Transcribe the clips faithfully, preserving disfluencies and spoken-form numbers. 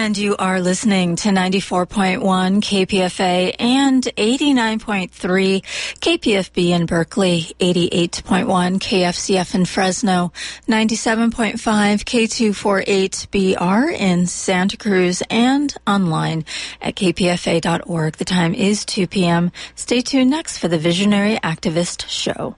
And you are listening to ninety-four point one K P F A and eighty-nine point three K P F B in Berkeley, eighty-eight point one K F C F in Fresno, ninety-seven point five K two forty-eight B R in Santa Cruz, and online at k p f a dot org. The time is two p.m. Stay tuned next for the Visionary Activist Show.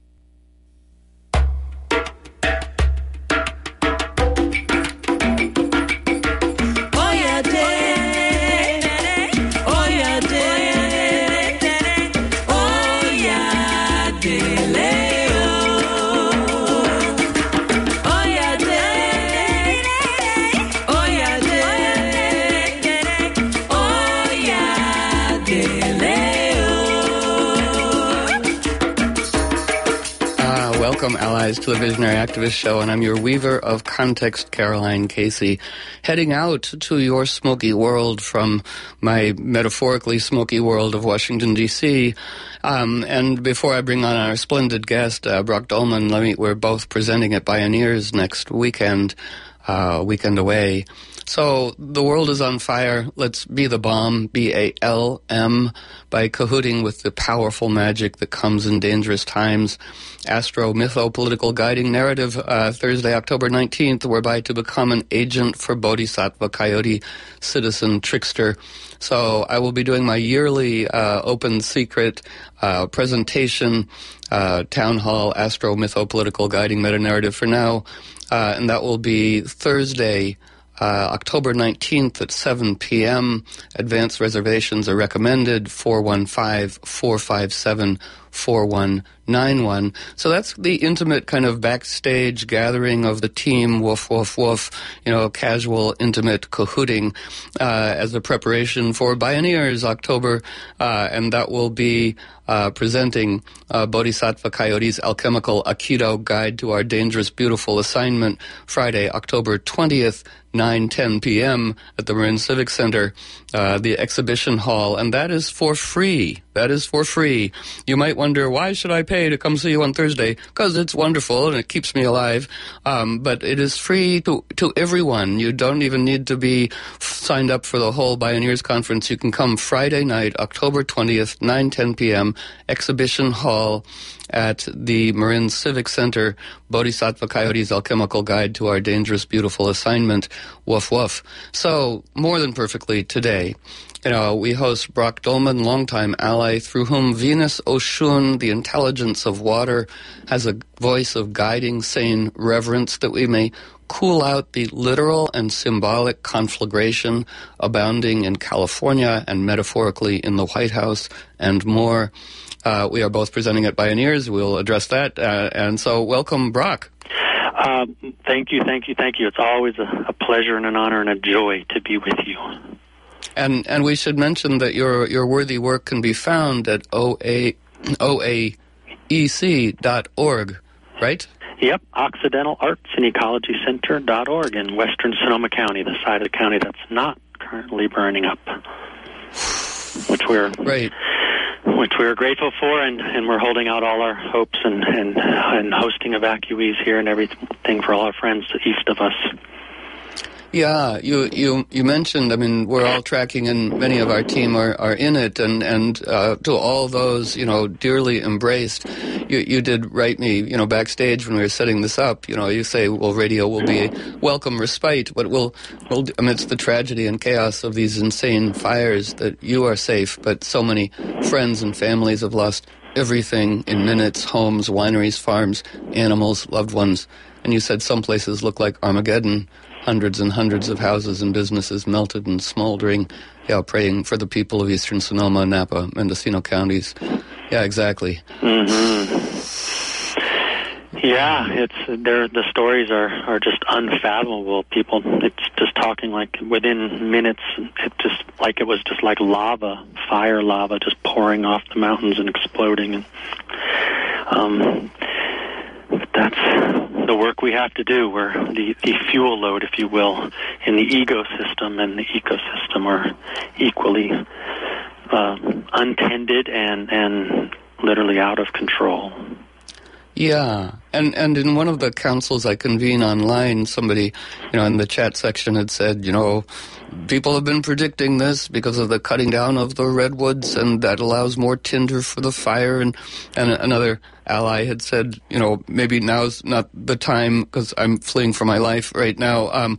Welcome, allies, to the Visionary Activist Show, and I'm your weaver of context, Caroline Casey, heading out to your smoky world from my metaphorically smoky world of Washington, D C Um, and before I bring on our splendid guest, uh, Brock Dolman, let me, we're both presenting at Bioneers next weekend, uh, weekend away. So the world is on fire. Let's be the bomb, B A L M, by cahooting with the powerful magic that comes in dangerous times. Astro Mytho Political Guiding Narrative, uh, Thursday, October nineteenth, whereby to become an agent for Bodhisattva Coyote, citizen trickster. So I will be doing my yearly uh, open secret uh, presentation, uh, town hall, Astro Mytho Political Guiding Meta Narrative for now, uh, and that will be Thursday, Uh, October nineteenth at seven p.m. Advance reservations are recommended, four one five, four five seven, four one nine one. So that's the intimate kind of backstage gathering of the team, woof, woof, woof, you know, casual, intimate cahooting uh, as a preparation for Bioneers October, uh, and that will be uh, presenting uh, Bodhisattva Coyote's Alchemical Aikido Guide to Our Dangerous Beautiful Assignment, Friday, October twentieth, nine ten p.m. at the Marin Civic Center, uh, the exhibition hall, and that is for free. That is for free. You might wonder, why should I pay to come see you on Thursday? Because it's wonderful and it keeps me alive. Um, but it is free to, to everyone. You don't even need to be signed up for the whole Bioneers Conference. You can come Friday night, October twentieth, nine ten p.m., exhibition hall at the Marin Civic Center, Bodhisattva Coyote's Alchemical Guide to Our Dangerous Beautiful Assignment, woof woof. So, more than perfectly today, you know, we host Brock Dolman, longtime ally, through whom Venus Oshun, the intelligence of water, has a voice of guiding, sane reverence that we may cool out the literal and symbolic conflagration abounding in California and metaphorically in the White House and more. Uh, we are both presenting at Bioneers. We'll address that. Uh, and so welcome, Brock. Uh, thank you, thank you, thank you. It's always a, a pleasure and an honor and a joy to be with you. And and we should mention that your your worthy work can be found at O A E C dot org, right? Yep, Occidental Arts and Ecology Center dot org in western Sonoma County, the side of the county that's not currently burning up, which we're right. which we're grateful for, and, and we're holding out all our hopes and, and and hosting evacuees here and everything for all our friends east of us. Yeah, you, you you mentioned, I mean, we're all tracking, and many of our team are, are in it, and, and uh, to all those, you know, dearly embraced, you, you did write me, you know, backstage when we were setting this up, you know, you say, well, radio will be a welcome respite, but we'll, we'll, amidst the tragedy and chaos of these insane fires, that you are safe, but so many friends and families have lost everything in minutes, homes, wineries, farms, animals, loved ones, and you said some places look like Armageddon. Hundreds and hundreds of houses and businesses melted and smoldering. Yeah, praying for the people of eastern Sonoma, Napa, Mendocino counties. Yeah, exactly. Mm-hmm. Yeah, it's there. The stories are, are just unfathomable. People, it's just talking like within minutes. It just like it was just like lava, fire lava, just pouring off the mountains and exploding. And um, but that's the work we have to do. We're the, the fuel load, if you will, in the ecosystem, and the ecosystem are equally uh, untended and, and literally out of control. Yeah, And and in one of the councils I convene online, somebody, you know, in the chat section had said, you know, people have been predicting this because of the cutting down of the redwoods, and that allows more tinder for the fire. And, and another ally had said, you know, maybe now's not the time because I'm fleeing for my life right now. Um,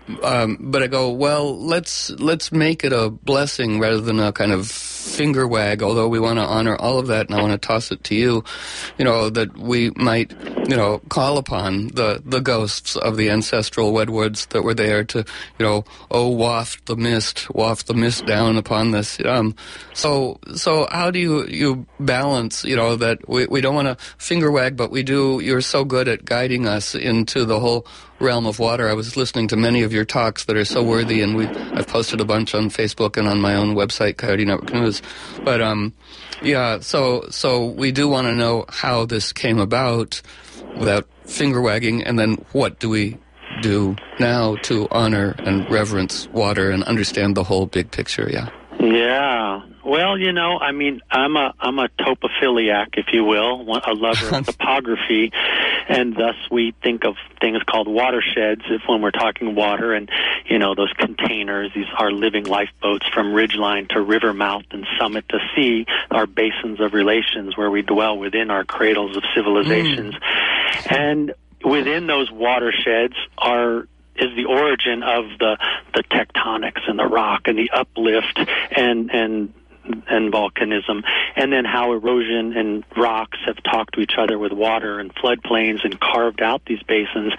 um, but I go, well, let's let's make it a blessing rather than a kind of finger wag, although we want to honor all of that, and I want to toss it to you, you know, that we might, you know, call upon the, the ghosts of the ancestral redwoods that were there to, you know, oh, waft the mist, waft the mist down upon this. Um, so, so how do you, you balance, you know, that we, we don't want to finger wag, but we do, you're so good at guiding us into the whole realm of water. I was listening to many of your talks that are so worthy, and we I've posted a bunch on Facebook and on my own website, Coyote Network News. But um, yeah, so so we do want to know how this came about without finger wagging, and then what do we do now to honor and reverence water and understand the whole big picture? Yeah. Yeah. Well, you know, I mean, I'm a I'm a topophiliac, if you will, a lover of topography, and thus we think of things called watersheds if when we're talking water, and you know, those containers, these are living lifeboats from ridgeline to river mouth and summit to sea, are basins of relations where we dwell within our cradles of civilizations, mm. and within those watersheds are is the origin of the the tectonics and the rock and the uplift and and and volcanism, and then how erosion and rocks have talked to each other with water and floodplains and carved out these basins.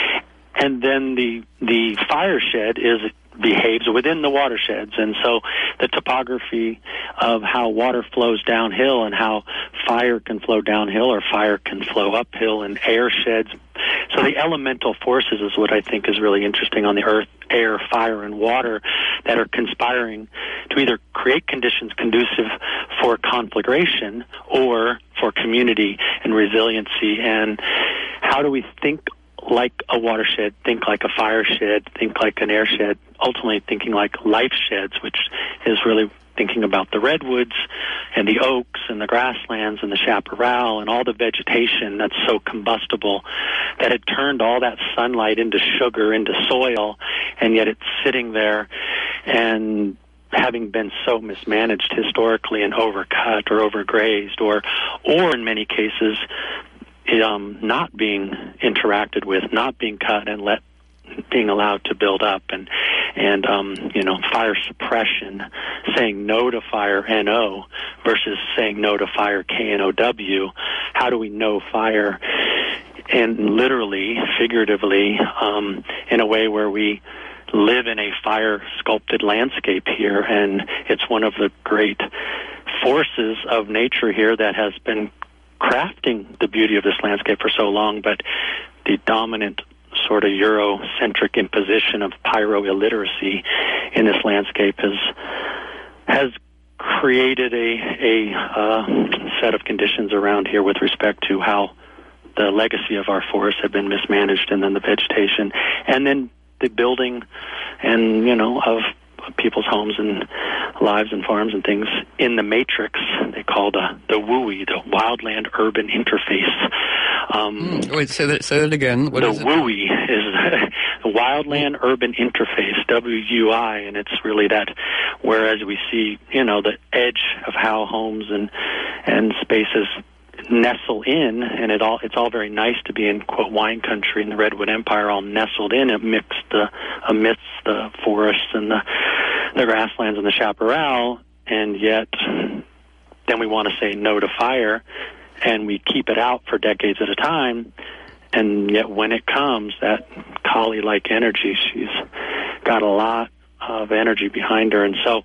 And then the the fire shed is behaves within the watersheds, and so the topography of how water flows downhill and how fire can flow downhill or fire can flow uphill and air sheds. So the elemental forces is what I think is really interesting on the earth, air, fire, and water, that are conspiring to either create conditions conducive for conflagration or for community and resiliency. And how do we think like a watershed, think like a fire shed, think like an air shed, ultimately thinking like life sheds, which is really thinking about the redwoods and the oaks and the grasslands and the chaparral and all the vegetation that's so combustible that had turned all that sunlight into sugar, into soil, and yet it's sitting there and having been so mismanaged historically and overcut or overgrazed or, or in many cases, Um, not being interacted with, not being cut and let, being allowed to build up, and and um, you know, fire suppression, saying no to fire N O versus saying no to fire K N O W. How do we know fire? And literally, figuratively, um, in a way where we live in a fire sculpted landscape here, and it's one of the great forces of nature here that has been crafting the beauty of this landscape for so long, but the dominant sort of Eurocentric imposition of pyro-illiteracy in this landscape has has created a, a uh, set of conditions around here with respect to how the legacy of our forests have been mismanaged, and then the vegetation, and then the building and, you know, of people's homes and lives and farms and things in the matrix they call the the W U I, the wildland urban interface. Um, mm, wait, say that say that again. What the is it? W U I is the wildland urban interface, W U I, and it's really that. Whereas we see, you know, the edge of how homes and and spaces nestle in, and it all it's all very nice to be in, quote, wine country in the Redwood Empire, all nestled in amidst the amidst the forests and the the grasslands and the chaparral, and yet then we want to say no to fire, and we keep it out for decades at a time, and yet when it comes, that Kali-like energy, she's got a lot of energy behind her. And so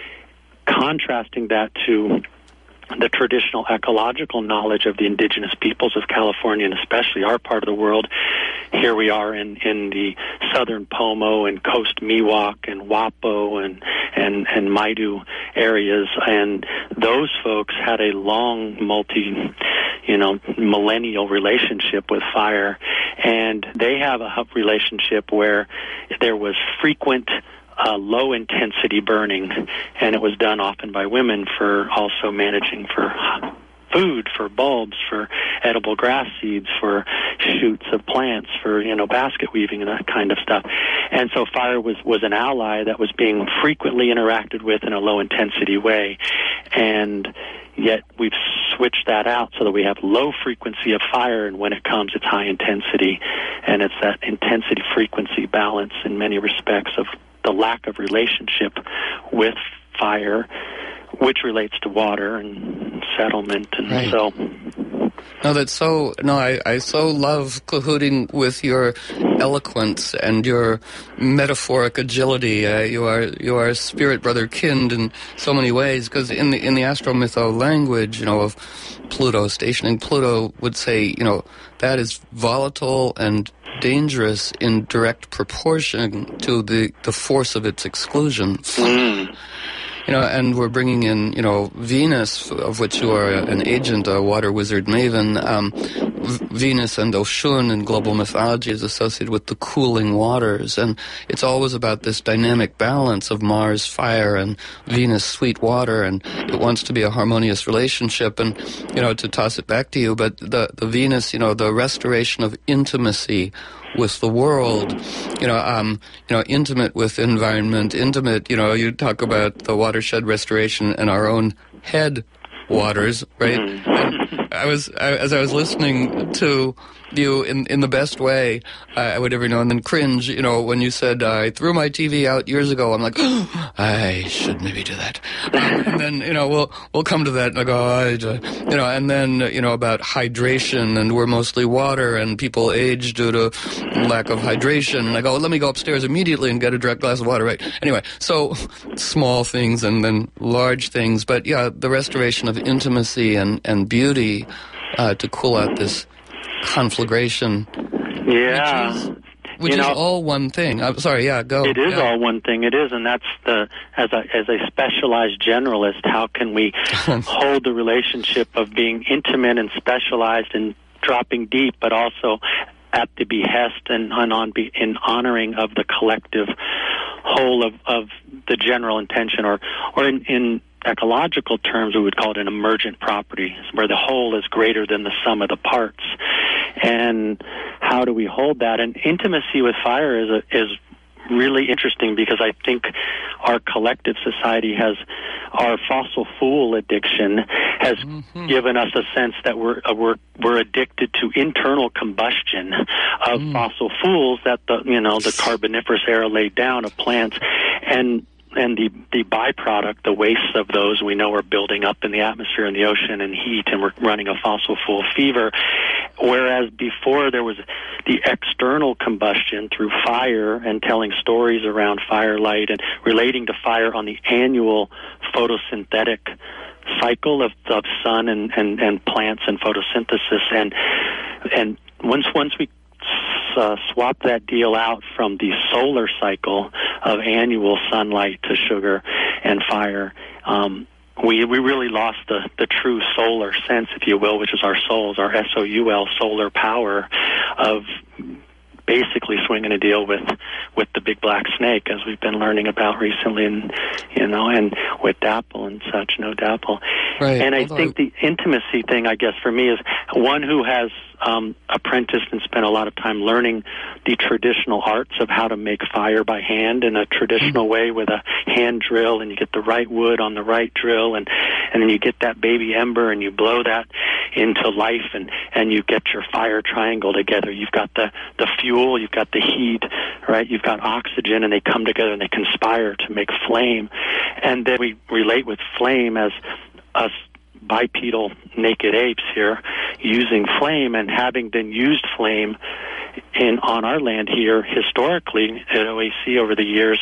contrasting that to the traditional ecological knowledge of the indigenous peoples of California, and especially our part of the world. Here we are in, in the southern Pomo and Coast Miwok and Wapo and, and, and Maidu areas, and those folks had a long, multi, you know, millennial relationship with fire, and they have a relationship where there was frequent Uh, low-intensity burning, and it was done often by women for also managing for food, for bulbs, for edible grass seeds, for shoots of plants, for, you know, basket weaving and that kind of stuff. And so fire was, was an ally that was being frequently interacted with in a low-intensity way. And yet we've switched that out so that we have low frequency of fire, and when it comes, it's high intensity. And it's that intensity-frequency balance in many respects of the lack of relationship with fire, which relates to water and settlement. And right. so... No, that's so, no, I, I so love cahooting with your eloquence and your metaphoric agility. Uh, you are, you are spirit brother kind in so many ways, because in the, in the astromytho language, you know, of Pluto, stationing Pluto would say, you know, that is volatile and dangerous in direct proportion to the, the force of its exclusion. Mm. You know, and we're bringing in, you know, Venus, of which you are an agent, a water wizard maven. Um, v- Venus and Oshun in global mythology is associated with the cooling waters, and it's always about this dynamic balance of Mars, fire, and Venus, sweet water, and it wants to be a harmonious relationship. And, you know, to toss it back to you, but the, the Venus, you know, the restoration of intimacy with the world, you know, um, you know, intimate with environment, intimate, you know, you talk about the watershed restoration in our own head waters, right? And I was, I, as I was listening to you in in the best way, I would every now and then cringe, you know, when you said, uh, I threw my T V out years ago. I'm like, oh, I should maybe do that. Um, and then, you know, we'll we'll come to that, and I go, oh, I, you know, and then, you know, about hydration, and we're mostly water, and people age due to lack of hydration. And I go, let me go upstairs immediately and get a direct glass of water, right? Anyway, so small things and then large things. But, yeah, the restoration of intimacy and, and beauty uh, to cool out this conflagration, yeah, which is, which you is know, all one thing. I'm sorry, yeah, go. It is yeah. all one thing. It is, and that's the as a as a specialized generalist, how can we hold the relationship of being intimate and specialized and dropping deep, but also at the behest and, and on be, in honoring of the collective whole of, of the general intention, or or in, in ecological terms, we would call it an emergent property, where the whole is greater than the sum of the parts. And how do we hold that? And intimacy with fire is a, is really interesting, because I think our collective society has, our fossil fuel addiction has mm-hmm. given us a sense that we're uh, we're we're addicted to internal combustion of mm. fossil fuels that the you know the Carboniferous era laid down of plants, and and the, the byproduct, the wastes of those, we know are building up in the atmosphere and the ocean and heat, and we're running a fossil fuel fever. Whereas before there was the external combustion through fire and telling stories around firelight and relating to fire on the annual photosynthetic cycle of, of sun and, and, and plants and photosynthesis. And and once once we Uh, swap that deal out from the solar cycle of annual sunlight to sugar and fire, um, we we really lost the, the true solar sense, if you will, which is our souls, our S O U L, solar power of basically swinging a deal with with the big black snake, as we've been learning about recently, and you know, and with Dapple and such, no Dapple. Right. And I Although think the intimacy thing, I guess, for me, is one who has um, apprenticed and spent a lot of time learning the traditional arts of how to make fire by hand in a traditional way with a hand drill, and you get the right wood on the right drill, and and then you get that baby ember and you blow that into life, and and you get your fire triangle together. You've got the the fuel, you've got the heat, right? You've got oxygen, and they come together and they conspire to make flame. And then we relate with flame as us bipedal naked apes here using flame, and having been used flame in on our land here historically at O A C over the years,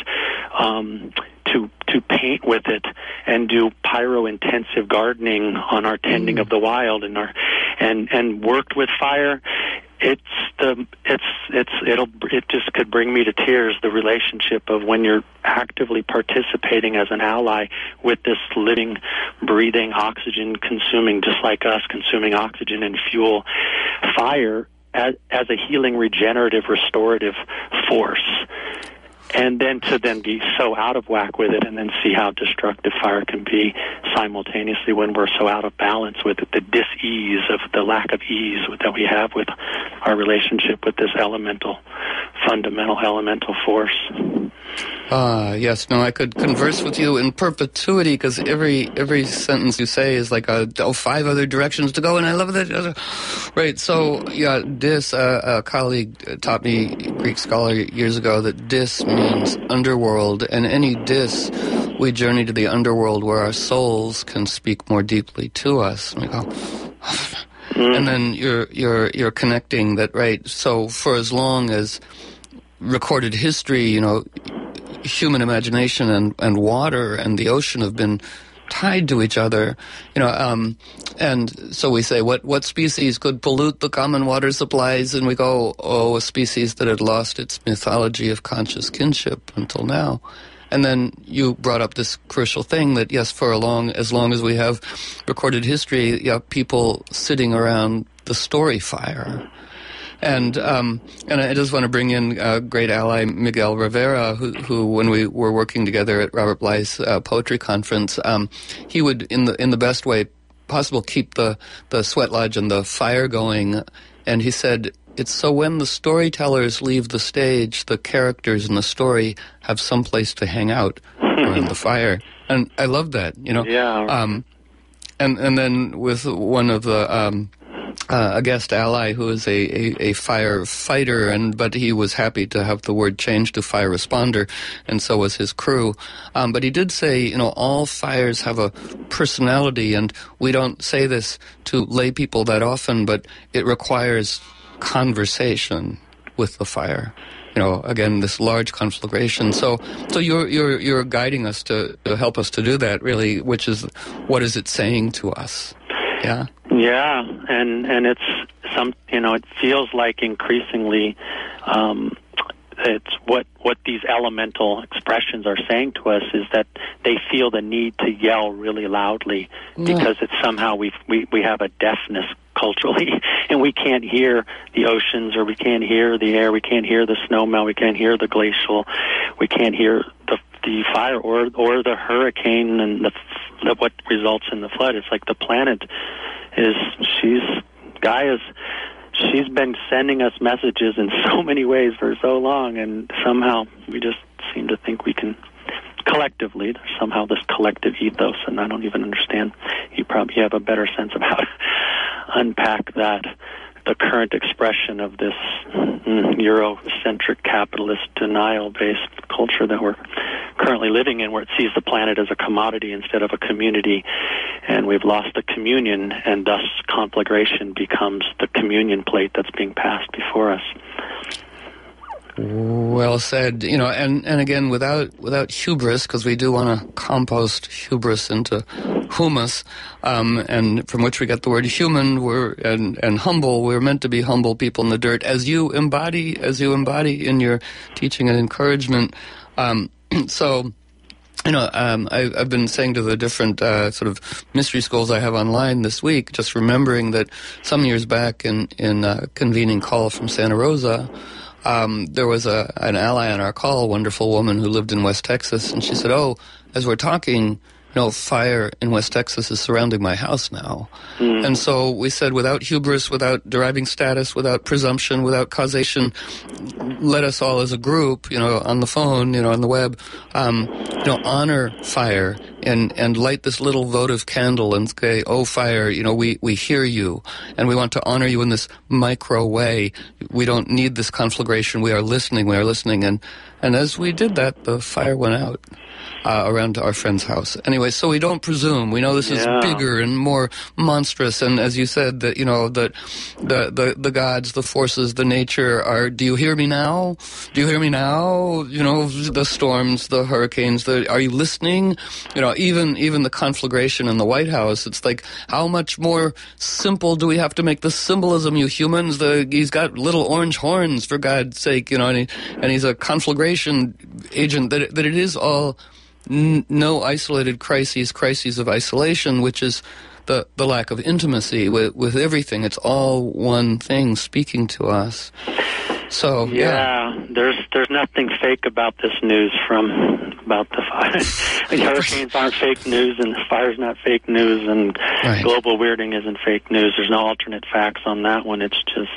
um, to to paint with it and do pyro-intensive gardening on our tending mm. of the wild, and our and and worked with fire. It's the it's it's it'll it just could bring me to tears, the relationship of when you're actively participating as an ally with this living, breathing, oxygen consuming, just like us, consuming oxygen and fuel, fire as, as a healing, regenerative, restorative force. and then to then be so out of whack with it, and then see how destructive fire can be simultaneously when we're so out of balance with it, the dis-ease of the lack of ease that we have with our relationship with this elemental, fundamental elemental force. Ah, uh, yes. No, I could converse with you in perpetuity, because every every sentence you say is like a oh, five other directions to go, and I love that. Right. So, yeah, dis. Uh, a colleague taught me, Greek scholar years ago, that dis means underworld, and any dis, we journey to the underworld where our souls can speak more deeply to us. And we go. Mm. And then you're you're you're connecting that, right? So for as long as recorded history, you know, human imagination and, and water and the ocean have been tied to each other, you know, um, and so we say, what, what species could pollute the common water supplies? And we go, oh, a species that had lost its mythology of conscious kinship until now. And then you brought up this crucial thing that, yes, for a long, as long as we have recorded history, you have people sitting around the story fire. And um, and I just want to bring in a uh, great ally, Miguel Rivera, who, who when we were working together at Robert Bly's uh, poetry conference, um, he would, in the in the best way possible, keep the, the sweat lodge and the fire going. And he said, it's so when the storytellers leave the stage, the characters in the story have some place to hang out around the fire. And I love that, you know. Yeah. Um, and and then with one of the um, uh, a guest ally who is a, a, a firefighter, and but he was happy to have the word changed to fire responder, and so was his crew. Um, but he did say, you know, all fires have a personality, and we don't say this to lay people that often, but it requires conversation with the fire. You know, again, this large conflagration. So, so you're you're you're guiding us to, to help us to do that, really, which is what is it saying to us? Yeah. Yeah, and and it's some, you know, it feels like increasingly, um, it's what what these elemental expressions are saying to us is that they feel the need to yell really loudly because yeah. it's somehow we we we have a deafness culturally, and we can't hear the oceans, or we can't hear the air, we can't hear the snow melt, we can't hear the glacial, we can't hear the the fire or or the hurricane and the, the what results in the flood. It's like the planet is she's Gaia's. She's been sending us messages in so many ways for so long, and somehow we just seem to think we can collectively, there's somehow this collective ethos, and I don't even understand. You probably have a better sense of how to unpack that, the current expression of this mm, Eurocentric capitalist denial-based culture that we're currently living in, where it sees the planet as a commodity instead of a community, and we've lost the communion, and thus conflagration becomes the communion plate that's being passed before us. Well said. You know, and, and again, without without hubris, because we do want to compost hubris into humus, um, and from which we get the word human, we're and, and humble. We're meant to be humble people in the dirt, as you embody, as you embody in your teaching and encouragement. Um, so. You know, um, I, I've been saying to the different uh, sort of mystery schools I have online this week, just remembering that some years back in in uh, convening call from Santa Rosa, um, there was a an ally on our call, a wonderful woman who lived in West Texas, and she said, "Oh, as we're talking, you know, fire in West Texas is surrounding my house now." Mm. And so we said, without hubris, without deriving status, without presumption, without causation, let us all as a group, you know, on the phone, you know, on the web, um, you know, honor fire and, and light this little votive candle and say, oh, fire, you know, we, we hear you, and we want to honor you in this micro way. We don't need this conflagration. We are listening. We are listening. And, and as we did that, the fire went out. Uh, around our friend's house. Anyway, so we don't presume. We know this is yeah. bigger and more monstrous. And as you said, that you know that the, the the gods, the forces, the nature are. Do you hear me now? Do you hear me now? You know, the storms, the hurricanes. The are you listening? You know, even even the conflagration in the White House. It's like, how much more simple do we have to make the symbolism? You humans. The he's got little orange horns, for God's sake. You know, and, he, and he's a conflagration agent. That that it is all. N- no isolated crises, crises of isolation, which is the, the lack of intimacy with, with everything. It's all one thing speaking to us. So yeah. yeah, there's there's nothing fake about this news from about the fire. Hurricanes aren't fake news, and the fire's not fake news, and right. global weirding isn't fake news. There's no alternate facts on that one. It's just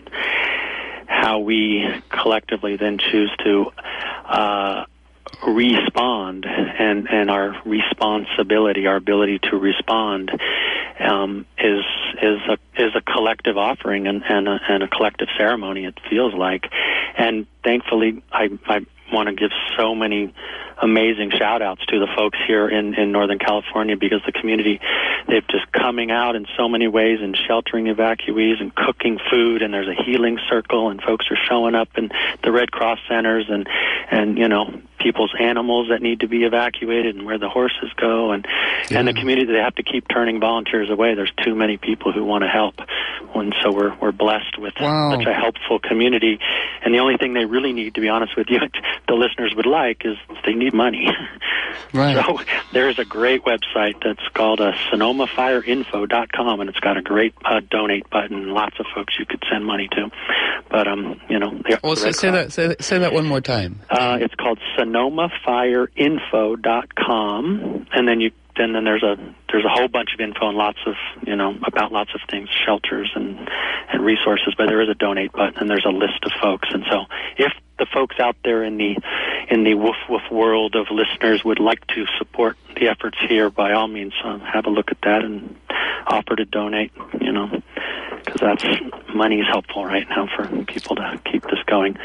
how we collectively then choose to uh, respond, and and our responsibility, our ability to respond, um, is is a is a collective offering and and a, and a collective ceremony. It feels like, and thankfully, I I want to give so many amazing shout outs to the folks here in, in Northern California, because the community, they've just coming out in so many ways and sheltering evacuees and cooking food, and there's a healing circle, and folks are showing up in the Red Cross centers, and, and you know, people's animals that need to be evacuated and where the horses go, and yeah. and the community, they have to keep turning volunteers away. There's too many people who want to help, and so we're we're blessed with wow. such a helpful community. And the only thing they really need, to be honest with you, the listeners would like, is they need money. Right. So there's a great website that's called uh, Sonoma Fire Info dot com, and it's got a great uh, donate button. Lots of folks you could send money to. But um, you know, the, well, the say, say that say, say that one more time. Uh, it's called Sonoma Fire Info dot com, and then you then then there's a there's a whole bunch of info and lots of you know about lots of things, shelters and and resources. But there is a donate button, and there's a list of folks. And so if the folks out there in the in the woof woof world of listeners would like to support the efforts here, by all means, uh, have a look at that and offer to donate. You know, because that's money is helpful right now for people to keep this going.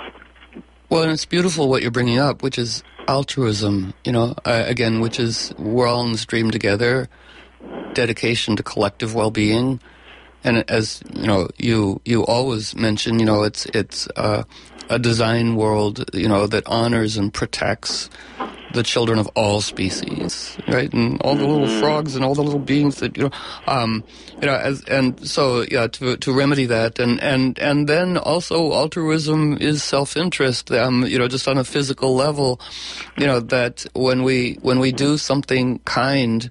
Well, and it's beautiful what you're bringing up, which is altruism, you know, uh, again, which is we're all in this dream together, dedication to collective well-being. And as, you know, you you always mention, you know, it's it's uh, a design world, you know, that honors and protects the children of all species, right? And all the little frogs and all the little beings that, you know, um, you know, as, and so, yeah, to, to remedy that. And, and, and then also altruism is self-interest, um, you know, just on a physical level, you know, that when we, when we do something kind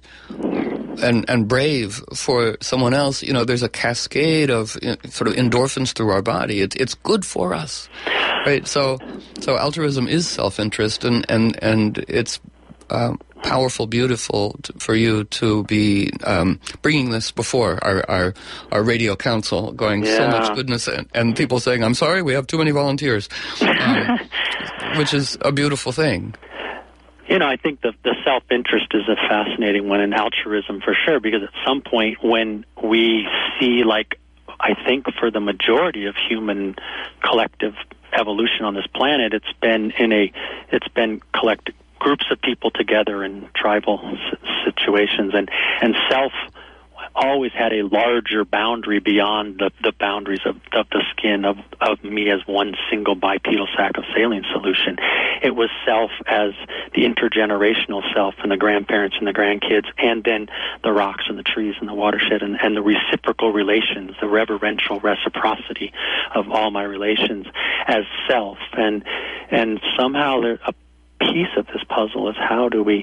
and, and brave for someone else, you know, there's a cascade of you know, sort of endorphins through our body. It, it's good for us. Right, so so altruism is self-interest, and and and it's uh, powerful, beautiful t- for you to be um, bringing this before our, our our radio council, going yeah. so much goodness, and, and people saying, "I'm sorry, we have too many volunteers," um, which is a beautiful thing. You know, I think the the self-interest is a fascinating one, and altruism for sure, because at some point when we see, like, I think for the majority of human collective evolution on this planet, it's been in a, it's been collect groups of people together in tribal s- situations, and and self always had a larger boundary beyond the, the boundaries of, of the skin of, of me as one single bipedal sac of saline solution. It was self as the intergenerational self, and the grandparents and the grandkids, and then the rocks and the trees and the watershed, and, and the reciprocal relations, the reverential reciprocity of all my relations as self. And and somehow there, a piece of this puzzle is, how do we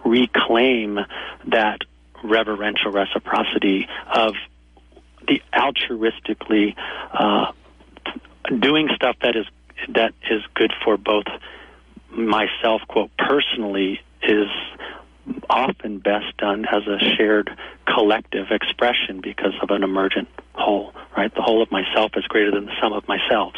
reclaim that reverential reciprocity of the altruistically uh, doing stuff that is that is good for both myself, quote, personally, is often best done as a shared collective expression because of an emergent whole, right? The whole of myself is greater than the sum of myselves.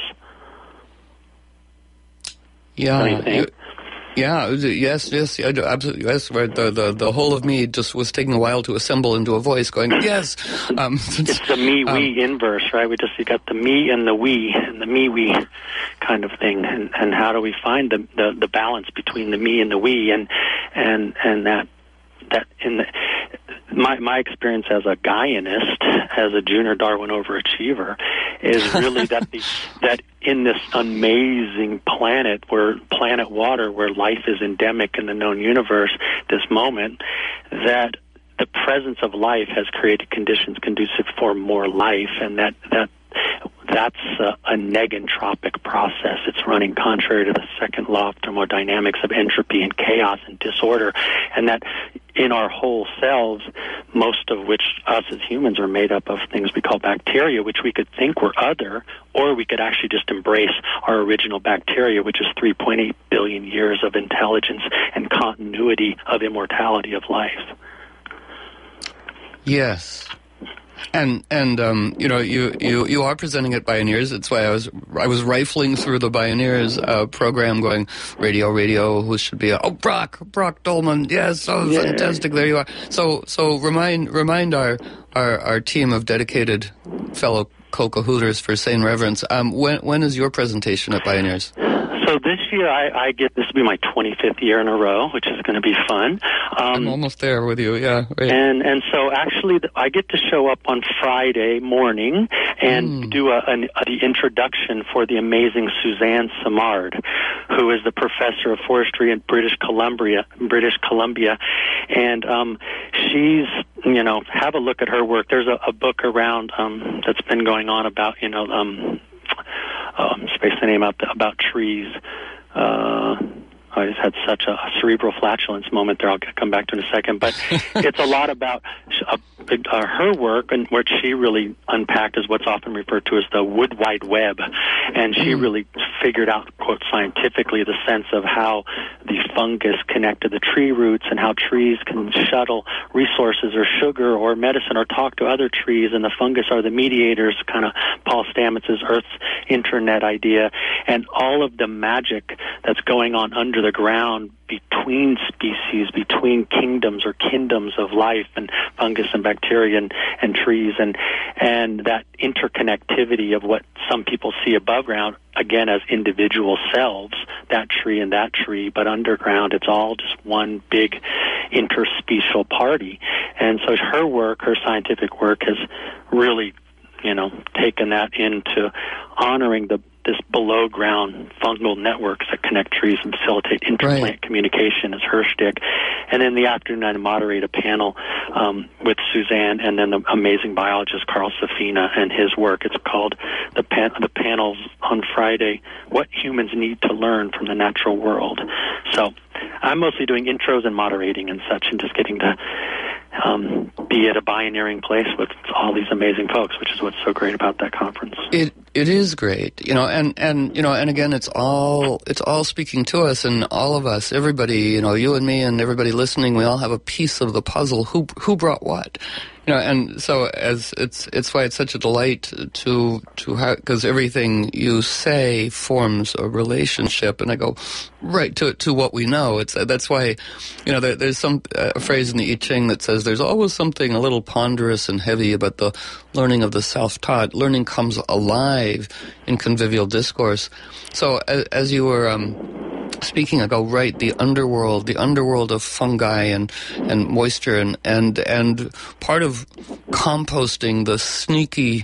Yeah. Don't you think? Yeah, yes, yes, yeah, absolutely, yes. Right. The, the the whole of me just was taking a while to assemble into a voice, going, yes. Um, it's the me, we um, inverse, right? We just you got the me and the we, and the me, we kind of thing. And, and how do we find the, the the balance between the me and the we, and and and that that in the my my experience as a Gaianist, as a junior Darwin overachiever, is really that the that in this amazing planet, where planet water, where life is endemic in the known universe, this moment, that the presence of life has created conditions conducive for more life, and that that that's a, a negentropic process. It's running contrary to the second law of thermodynamics of entropy and chaos and disorder, and that in our whole selves, most of which us as humans are made up of things we call bacteria, which we could think were other, or we could actually just embrace our original bacteria, which is three point eight billion years of intelligence and continuity of immortality of life. Yes. And and um, you know you, you, you are presenting at Bioneers. That's why I was I was rifling through the Bioneers uh, program, going radio, radio. Who should be? A, oh, Brock, Brock Dolman. Yes, oh, yeah. Fantastic. There you are. So so remind remind our our, our team of dedicated fellow co-cahooters for Sane Reverence. Um, when when is your presentation at Bioneers? So this year, I, I get this will be my twenty-fifth year in a row, which is going to be fun. Um, I'm almost there with you, yeah. Right. And and so actually, the, I get to show up on Friday morning and mm. do a, an, a, the introduction for the amazing Suzanne Simard, who is the professor of forestry in British Columbia. British Columbia, and um, she's you know have a look at her work. There's a, a book around um, that's been going on about you know. Um, Um, space the name up about trees. Uh, I just had such a cerebral flatulence moment there. I'll come back to it in a second. But it's a lot about uh, uh, her work, and what she really unpacked is what's often referred to as the wood wide web. And she mm. really figured out, quote, scientifically, the sense of how the fungus connect to the tree roots and how trees can shuttle resources or sugar or medicine or talk to other trees, and the fungus are the mediators, kind of Paul Stamets's Earth's internet idea, and all of the magic that's going on under the ground between species, between kingdoms or kingdoms of life, and fungus and bacteria and, and trees, and and that interconnectivity of what some people see above ground, again, as individual selves, that tree and that tree, but underground it's all just one big interspecial party. And so her work, her scientific work, has really, you know, taken that into honoring the this below-ground fungal networks that connect trees and facilitate interplant right. communication is her shtick. And in the afternoon, I moderate a panel um, with Suzanne and then the amazing biologist Carl Safina and his work. It's called the, pan- the panels on Friday, What Humans Need to Learn from the Natural World. So I'm mostly doing intros and moderating and such, and just getting to um, be at a pioneering place with all these amazing folks, which is what's so great about that conference. It it is great, you know, and, and you know, and again, it's all it's all speaking to us, and all of us, everybody, you know, you and me and everybody listening, we all have a piece of the puzzle. Who who brought what? You know, and so as it's it's why it's such a delight to to have, because everything you say forms a relationship, and I go right to to what we know. It's that's why, you know, there, there's some uh, a phrase in the I Ching that says there's always something a little ponderous and heavy about the learning of the self-taught. Learning comes alive in convivial discourse. So as, as you were um, speaking, I go, right, the underworld, the underworld of fungi and, and moisture, and, and, and part of composting the sneaky,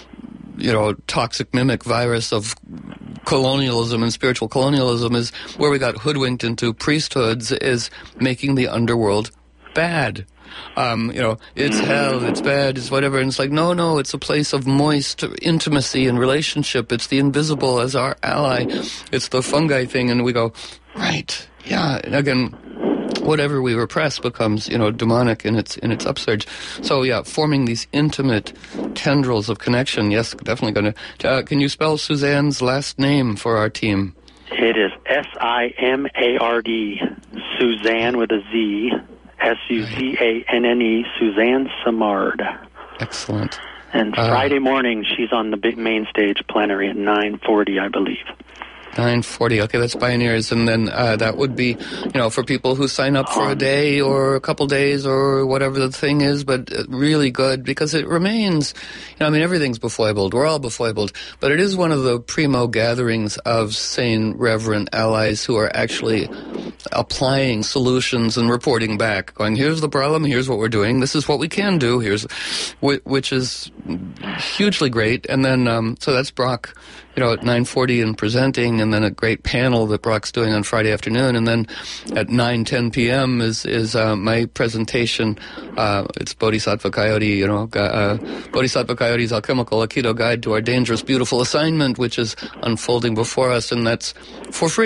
you know, toxic mimic virus of colonialism and spiritual colonialism is where we got hoodwinked into priesthoods, is making the underworld bad. Um, you know, it's hell, it's bad, it's whatever. And it's like, no, no, it's a place of moist intimacy and relationship. It's the invisible as our ally. It's the fungi thing. And we go, right, yeah. And again, whatever we repress becomes, you know, demonic in its in its upsurge. So, yeah, forming these intimate tendrils of connection. Yes, definitely going to. Uh, can you spell Suzanne's last name for our team? It is S I M A R D, Suzanne with a Z. S U Z A N N E, Suzanne Simard. Excellent. And uh, Friday morning, she's on the big main stage plenary at nine forty, I believe. nine forty, okay, that's Bioneers. And then uh, that would be, you know, for people who sign up for a day or a couple days or whatever the thing is, but really good, because it remains, you know, I mean, everything's befoibled. We're all befoibled. But it is one of the primo gatherings of sane, reverent allies who are actually applying solutions and reporting back, going, here's the problem, here's what we're doing, this is what we can do, here's, which is hugely great. And then, um, so that's Brock, you know, at nine forty and presenting, and then a great panel that Brock's doing on Friday afternoon, and then at nine ten p.m. is is uh, my presentation. Uh, it's Bodhisattva Coyote, you know, uh, Bodhisattva Coyote's Alchemical Aikido Guide to Our Dangerous Beautiful Assignment, which is unfolding before us, and that's for free.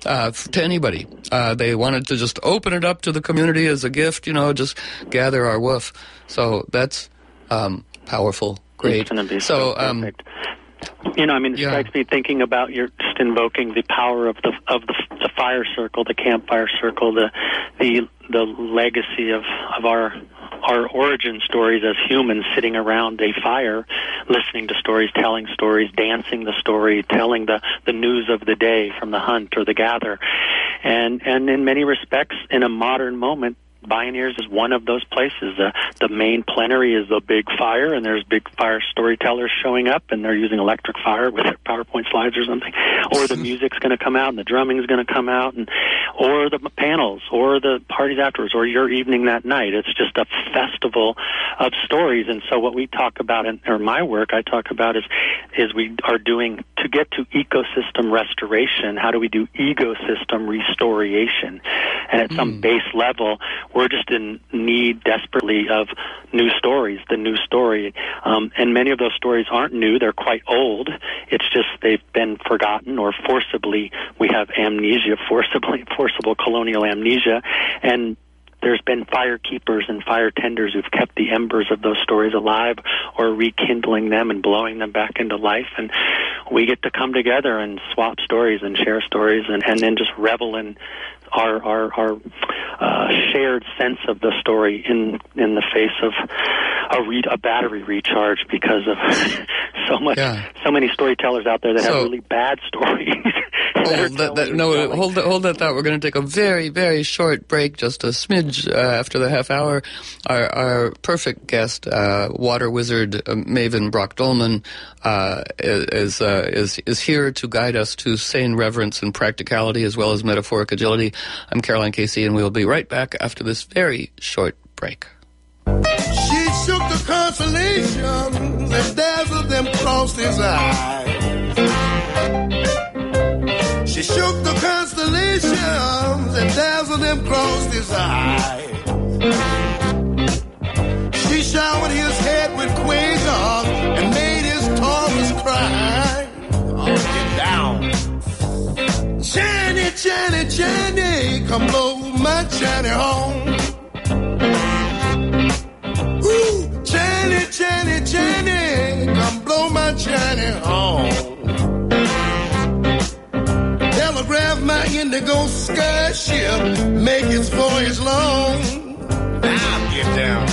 uh, to anybody. Uh, they wanted to just open it up to the community as a gift, you know, just gather our woof. So that's um, powerful. Great. It's going to be so, so um, perfect. You know, I mean, it yeah. strikes me thinking about you're just invoking the power of the of the, the fire circle, the campfire circle, the the the legacy of of our our origin stories as humans, sitting around a fire, listening to stories, telling stories, dancing the story, telling the the news of the day from the hunt or the gather, and and in many respects, in a modern moment, Bioneers is one of those places. Uh, the main plenary is a big fire, and there's big fire storytellers showing up, and they're using electric fire with their PowerPoint slides or something. Or the music's going to come out, and the drumming's going to come out, and or the panels, or the parties afterwards, or your evening that night. It's just a festival of stories. And so what we talk about, in, or my work I talk about, is is we are doing, to get to ecosystem restoration, how do we do ecosystem restoration? And at mm. some base level, we're just in need desperately of new stories, the new story. Um, and many of those stories aren't new. They're quite old. It's just they've been forgotten or forcibly, we have amnesia, forcibly, forcible colonial amnesia. And there's been fire keepers and fire tenders who've kept the embers of those stories alive or rekindling them and blowing them back into life. And we get to come together and swap stories and share stories and, and then just revel in our our, our uh, shared sense of the story in in the face of a, re- a battery recharge because of so much yeah. so many storytellers out there that so, have really bad stories. Hold that, that, no, hold that, hold that thought. We're going to take a very, very short break, just a smidge uh, after the half hour. Our, our perfect guest, uh, water wizard uh, Maven Brock Dolman, uh, is uh, is is here to guide us to sane reverence and practicality, as well as metaphoric agility. I'm Caroline Casey, and we'll be right back after this very short break. She shook the constellations and dazzled them crossed his eyes. She shook the constellations and dazzled them crossed his eyes. She showered his head with quasars and made his Taurus cry. Oh, get down. Johnny, Johnny, Johnny, come blow my Johnny home. Ooh, Johnny, Johnny, Johnny, come blow my Johnny home. Telegraph my indigo sky ship, make its voyage long. Now get down.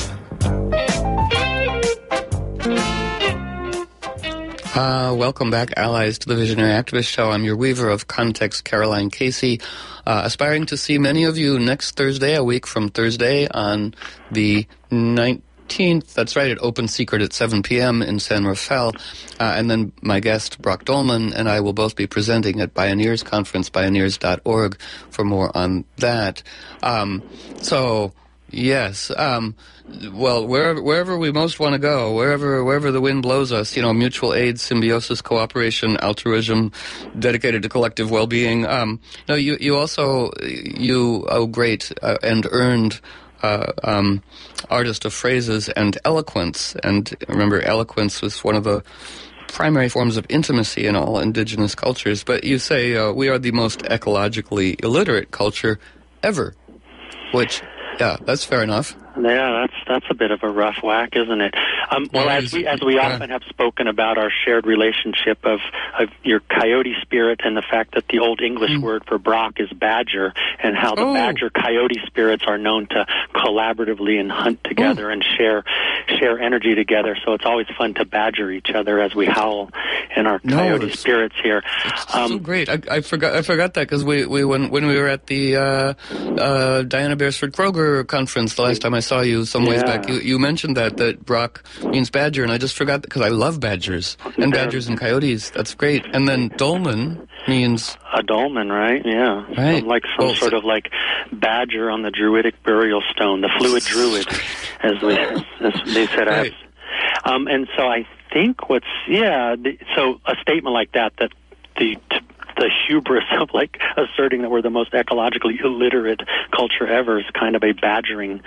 Uh, welcome back, allies, to the Visionary Activist Show. I'm your weaver of context, Caroline Casey, uh, aspiring to see many of you next Thursday, a week from Thursday, on the nineteenth. That's right, at Open Secret at seven p.m. in San Rafael. Uh, and then my guest, Brock Dolman, and I will both be presenting at Bioneers Conference, bioneers dot org, for more on that. Um, so, yes, um, well, wherever wherever we most want to go, wherever wherever the wind blows us, you know, mutual aid, symbiosis, cooperation, altruism, dedicated to collective well-being. Um, no, you you also you oh great uh, and earned uh, um, artist of phrases and eloquence. And remember, eloquence was one of the primary forms of intimacy in all indigenous cultures. But you say uh, we are the most ecologically illiterate culture ever, which, yeah, that's fair enough. Yeah, that's that's a bit of a rough whack, isn't it? Um, well, well, as we as we yeah. often have spoken about our shared relationship of, of your coyote spirit and the fact that the Old English mm. word for Brock is badger, and how the oh. badger coyote spirits are known to collaboratively and hunt together oh. and share share energy together. So it's always fun to badger each other as we howl in our no, coyote it's, spirits here. It's um, so great. I, I forgot I forgot that because we, we when when we were at the uh, uh, Diana Beresford Kroger conference the last time I saw you some ways yeah. back, you, you mentioned that, that Brock means badger, and I just forgot because I love badgers and badgers and coyotes. That's great. And then Dolman means a dolmen, right? Yeah, right. Like some well, sort so, of like badger on the druidic burial stone, the fluid druid, as we as they said. Right. Um, and so I think what's yeah. The, so a statement like that that the. T- The hubris of like asserting that we're the most ecologically illiterate culture ever is kind of a badgering.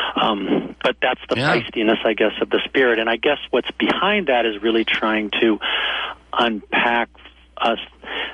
Um, but that's the yeah. feistiness, I guess, of the spirit. And I guess what's behind that is really trying to unpack us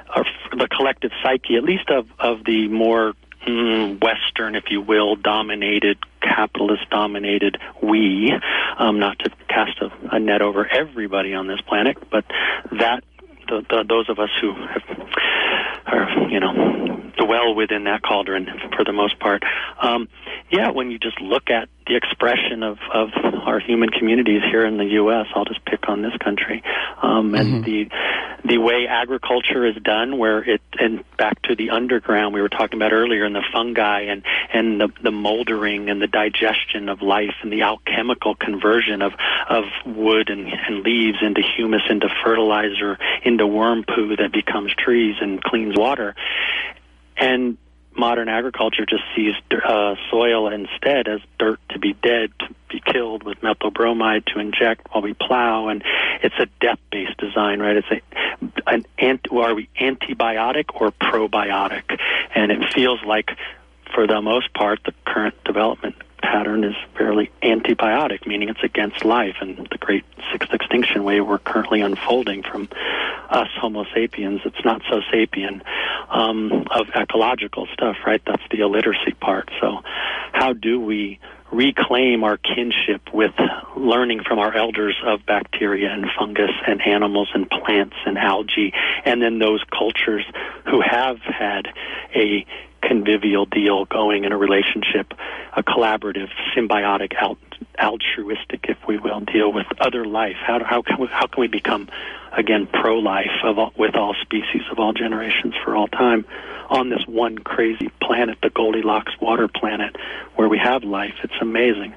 or the collective psyche, at least of, of the more mm, Western, if you will, dominated, capitalist-dominated we, um, not to cast a, a net over everybody on this planet, but that the, the, those of us who have, are, you know, dwell within that cauldron for the most part. Um, yeah, when you just look at the expression of, of our human communities here in the U S, I'll just pick on this country, um, and mm-hmm. the the way agriculture is done, where it, and back to the underground we were talking about earlier, and the fungi and, and the, the moldering and the digestion of life and the alchemical conversion of, of wood and, and leaves into humus, into fertilizer, into worm poo that becomes trees and cleans water. And modern agriculture just sees uh, soil instead as dirt to be dead, to be killed with methyl bromide to inject while we plow, and it's a death-based design, right? It's a an anti, are we antibiotic or probiotic? And it feels like, for the most part, the current development pattern is fairly antibiotic, meaning it's against life, and the great sixth extinction wave we're currently unfolding from us Homo sapiens, it's not so sapien, um, of ecological stuff, right? That's the illiteracy part. So how do we reclaim our kinship with learning from our elders of bacteria and fungus and animals and plants and algae, and then those cultures who have had a convivial deal going in a relationship, a collaborative, symbiotic, alt- altruistic, if we will, deal with other life? How, how, can, we, how can we become, again, pro-life of all, with all species of all generations for all time on this one crazy planet, the Goldilocks water planet, where we have life? It's amazing.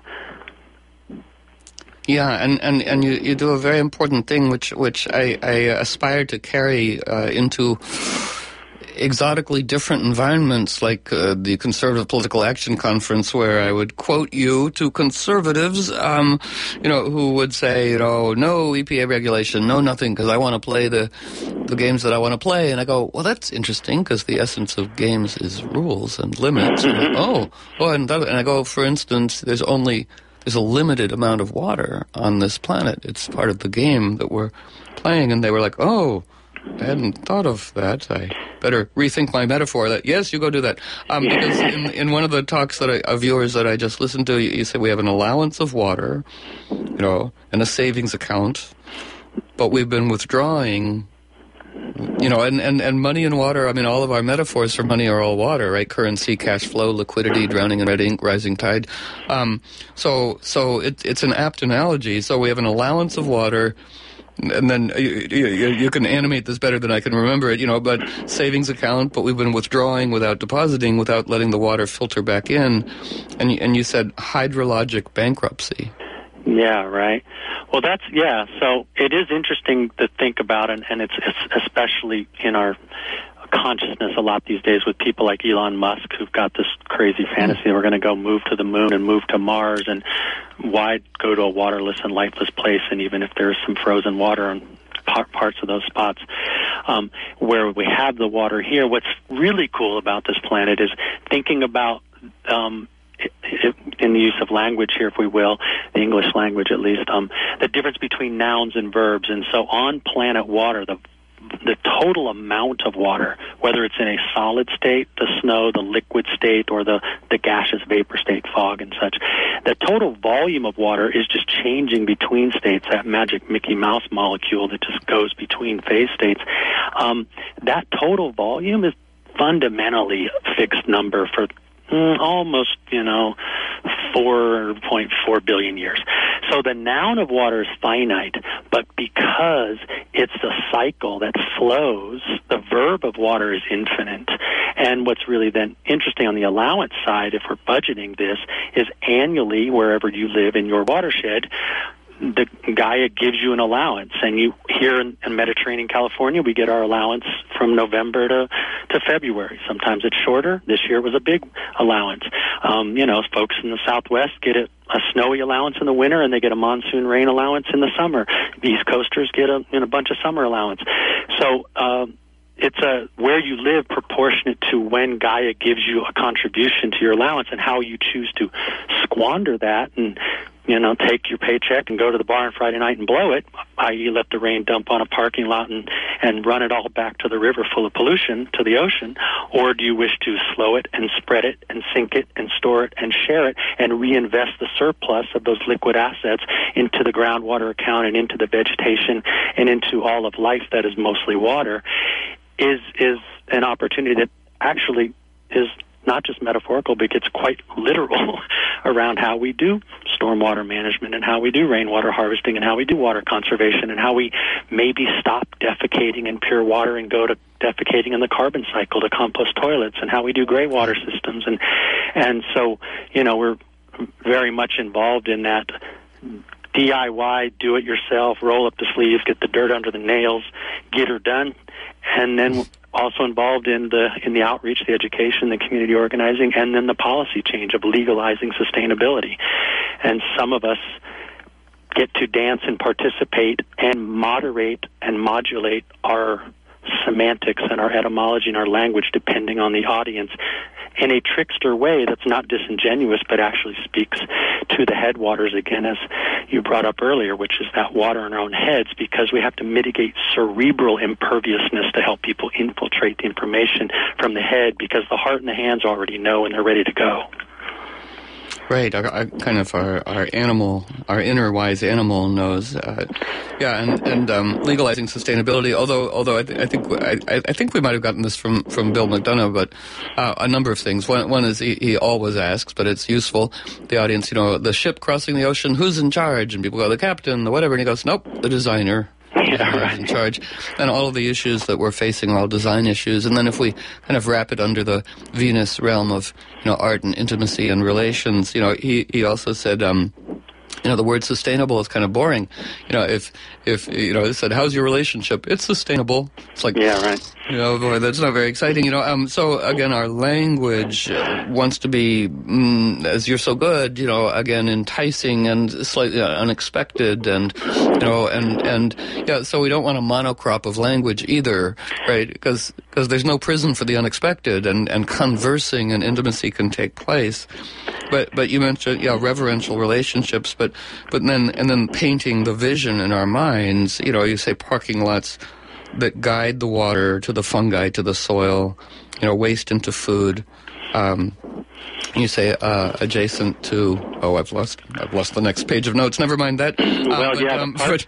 Yeah, and, and, and you, you do a very important thing, which which I, I aspire to carry uh, into exotically different environments, like uh, the Conservative Political Action Conference, where I would quote you to conservatives, um, you know, who would say, you know, no E P A regulation, no nothing, because I want to play the the games that I want to play. And I go, well, that's interesting, because the essence of games is rules and limits. And I, oh, oh, and, that, and I go, for instance, there's only there's a limited amount of water on this planet. It's part of the game that we're playing. And they were like, oh, I hadn't thought of that. I better rethink my metaphor. That yes, you go do that. Um, because in, in one of the talks that I, of yours that I just listened to, you, you said we have an allowance of water, you know, and a savings account, but we've been withdrawing, you know, and, and, and money and water. I mean, all of our metaphors for money are all water, right? Currency, cash flow, liquidity, drowning in red ink, rising tide. Um, so so it, it's an apt analogy. So we have an allowance of water. And then you, you, you can animate this better than I can remember it, you know, but savings account, but we've been withdrawing without depositing, without letting the water filter back in. And, and you said hydrologic bankruptcy. Yeah, right. Well, that's, yeah, so it is interesting to think about, and, and it's, it's especially in our consciousness a lot these days with people like Elon Musk, who've got this crazy fantasy that we're going to go move to the moon and move to Mars, and why go to a waterless and lifeless place, and even if there's some frozen water on parts of those spots, um, where we have the water here. What's really cool about this planet is thinking about um, in the use of language here, if we will, the English language at least, um, the difference between nouns and verbs. And so on planet water, the the total amount of water, whether it's in a solid state, the snow, the liquid state, or the, the gaseous vapor state, fog and such, the total volume of water is just changing between states, that magic Mickey Mouse molecule that just goes between phase states. Um, that total volume is fundamentally a fixed number for mm, almost, you know, four point four billion years. So the noun of water is finite, but because it's a cycle that flows, the verb of water is infinite. And what's really then interesting on the allowance side, if we're budgeting this, is annually, wherever you live in your watershed, the Gaia gives you an allowance. And you here in, in Mediterranean California, we get our allowance from November to, to February. Sometimes it's shorter. This year was a big allowance. Um, you know, folks in the Southwest get a, a snowy allowance in the winter, and they get a monsoon rain allowance in the summer. The East Coasters get a, you know, a bunch of summer allowance. So um, it's a where you live proportionate to when Gaia gives you a contribution to your allowance, and how you choose to squander that and you know, take your paycheck and go to the bar on Friday night and blow it, that is let the rain dump on a parking lot and, and run it all back to the river full of pollution, to the ocean? Or do you wish to slow it and spread it and sink it and store it and share it and reinvest the surplus of those liquid assets into the groundwater account and into the vegetation and into all of life that is mostly water, is is an opportunity that actually is not just metaphorical, but gets quite literal around how we do stormwater management and how we do rainwater harvesting and how we do water conservation and how we maybe stop defecating in pure water and go to defecating in the carbon cycle to compost toilets, and how we do gray water systems. And, and so, you know, we're very much involved in that D I Y, do it yourself, roll up the sleeves, get the dirt under the nails, get her done, and then also involved in the in the outreach, the education, the community organizing, and then the policy change of legalizing sustainability. And some of us get to dance and participate and moderate and modulate our semantics and our etymology and our language depending on the audience in a trickster way that's not disingenuous, but actually speaks to the headwaters, again, as you brought up earlier, which is that water in our own heads, because we have to mitigate cerebral imperviousness to help people infiltrate the information from the head, because the heart and the hands already know and they're ready to go. Right, our, our kind of our, our animal, our inner wise animal knows. Uh, yeah, and and um, legalizing sustainability. Although although I, th- I think I, I think we might have gotten this from, from Bill McDonough, but uh, a number of things. One one is he, he always asks, but it's useful. The audience, you know, the ship crossing the ocean, who's in charge? And people go, the captain, the whatever, and he goes, nope, the designer. Yeah, right. In charge. And all of the issues that we're facing are all design issues. And then if we kind of wrap it under the Venus realm of, you know, art and intimacy and relations, you know, he, he also said, um, you know, the word sustainable is kind of boring. You know, if, if, you know, it said, how's your relationship? It's sustainable. It's like, yeah, right. You know, boy, that's not very exciting. You know, um, so again, our language uh, wants to be, mm, as you're so good, you know, again, enticing and slightly uh, unexpected, and you know, and and yeah. So we don't want a monocrop of language either, right? Because because there's no prison for the unexpected, and and conversing and intimacy can take place. But but you mentioned yeah reverential relationships, but but then and then painting the vision in our minds. You know, you say parking lots that guide the water to the fungi, to the soil, you know, waste into food. Um, you say uh, adjacent to. Oh, I've lost. I've lost the next page of notes. Never mind that. Uh, well, but, yeah. Um, part,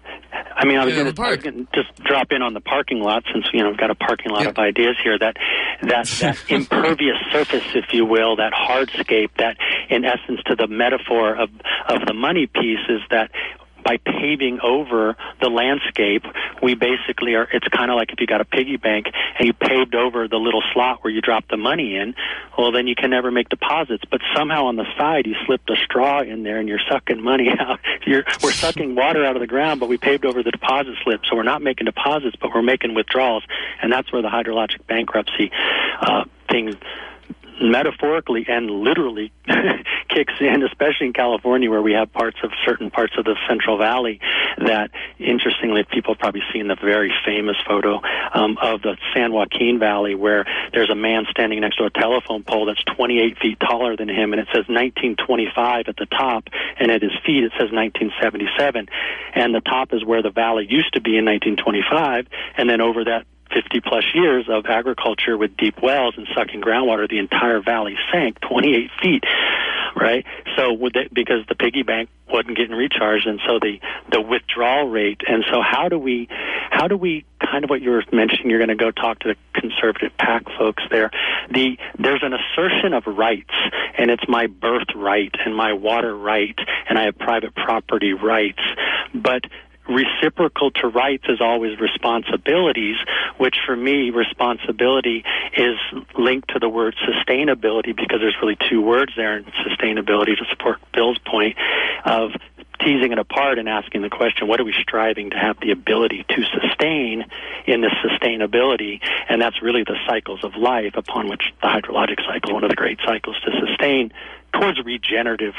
I mean, I was yeah, going to just drop in on the parking lot, since you know we've got a parking lot yeah. of ideas here. That that that impervious surface, if you will, that hardscape. That, in essence, to the metaphor of of the money piece, is that by paving over the landscape, we basically are, it's kind of like if you got a piggy bank and you paved over the little slot where you drop the money in, well, then you can never make deposits. But somehow on the side, you slipped a straw in there and you're sucking money out. You're, we're sucking water out of the ground, but we paved over the deposit slip. So we're not making deposits, but we're making withdrawals. And that's where the hydrologic bankruptcy uh, thing metaphorically and literally kicks in, especially in California, where we have parts of certain parts of the Central Valley that, interestingly, people have probably seen the very famous photo um, of the San Joaquin Valley, where there's a man standing next to a telephone pole that's twenty-eight feet taller than him, and it says nineteen twenty-five at the top, and at his feet it says nineteen seventy-seven. And the top is where the valley used to be in nineteen twenty-five, and then over that fifty plus years of agriculture with deep wells and sucking groundwater, the entire valley sank twenty-eight feet, right? So with it, because the piggy bank wasn't getting recharged, and so the, the withdrawal rate. And so how do we, how do we kind of what you were mentioning, you're going to go talk to the conservative PAC folks there. The, there's an assertion of rights, and it's my birthright and my water right, and I have private property rights. But reciprocal to rights is always responsibilities, which for me, responsibility is linked to the word sustainability, because there's really two words there in sustainability, to support Bill's point of teasing it apart and asking the question, what are we striving to have the ability to sustain in this sustainability? And that's really the cycles of life, upon which the hydrologic cycle, one of the great cycles to sustain, towards regenerative,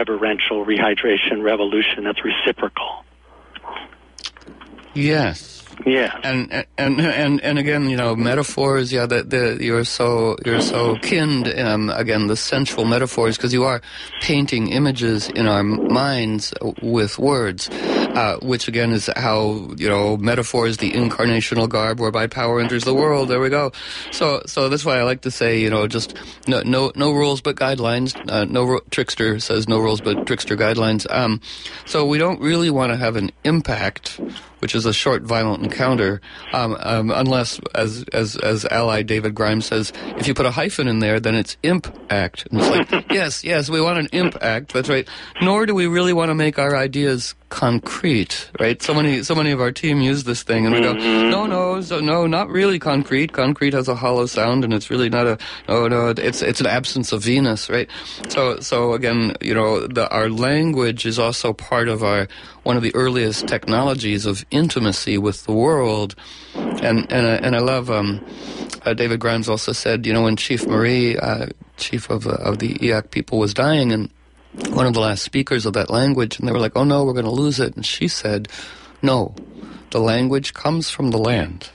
reverential rehydration revolution that's reciprocal. Yes, Yeah, and and and and again, you know, metaphors. Yeah, that the, you're so you're so kinned. Um, again, the sensual metaphors, because you are painting images in our minds with words, uh, which again is how, you know, metaphor is the incarnational garb whereby power enters the world. There we go. So so that's why I like to say, you know, just no no no rules but guidelines. Uh, no ru- trickster says no rules but trickster guidelines. Um, so we don't really want to have an impact, which is a short, violent encounter, um, um, unless, as as as ally David Grimes says, if you put a hyphen in there, then it's imp act. And it's like, yes, yes, we want an imp act, that's right. Nor do we really want to make our ideas concrete, right? So many so many of our team use this thing, and we go, no, no, so, no, not really concrete. Concrete has a hollow sound, and it's really not a, no, no, it's it's an absence of Venus, right? So, so again, you know, the, our language is also part of our, one of the earliest technologies of intimacy with the world, and and uh, and I love. Um, uh, David Grimes also said, you know, when Chief Marie, uh, chief of uh, of the E A C people, was dying, and one of the last speakers of that language, and they were like, oh no, we're going to lose it, and she said, no, the language comes from the land,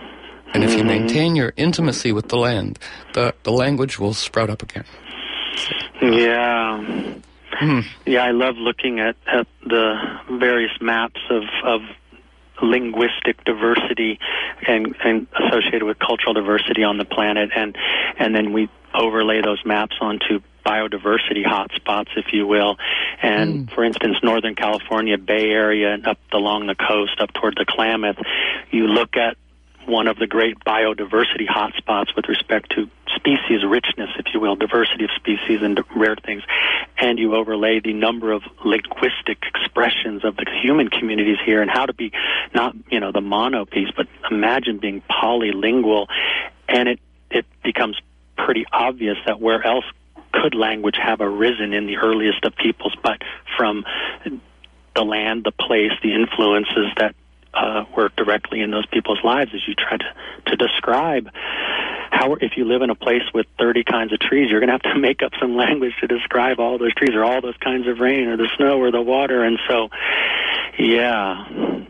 and if you maintain your intimacy with the land, the the language will sprout up again. So, yeah. Mm. Yeah, I love looking at, at the various maps of, of linguistic diversity and, and associated with cultural diversity on the planet, and and then we overlay those maps onto biodiversity hotspots, if you will. And mm. for instance, Northern California, Bay Area, and up along the coast, up toward the Klamath, you look at one of the great biodiversity hotspots with respect to species richness, if you will, diversity of species and rare things, and you overlay the number of linguistic expressions of the human communities here, and how to be not, you know, the mono piece, but imagine being polylingual, and it, it becomes pretty obvious that where else could language have arisen in the earliest of peoples but from the land, the place, the influences that Uh, were directly in those people's lives, as you try to, to describe how, if you live in a place with thirty kinds of trees, you're going to have to make up some language to describe all those trees or all those kinds of rain or the snow or the water. And so, yeah.